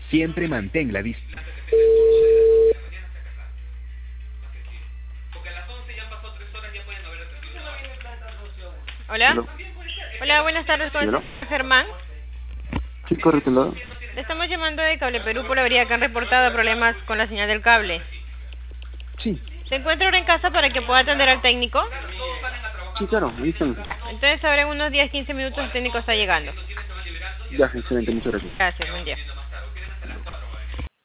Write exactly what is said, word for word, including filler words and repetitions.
Siempre mantén la distancia. Hola. Hello. Hola, buenas tardes, con el Hello. señor Germán. Sí, correcto, ¿no? Le estamos llamando de Cable Perú por la avería que han reportado problemas con la señal del cable. Sí, ¿Se encuentra ahora en casa para que pueda atender al técnico? sí, claro, ahí están. Entonces, ahora en unos diez a quince minutos el técnico está llegando. Ya, excelente, muchas gracias. Gracias, buen día.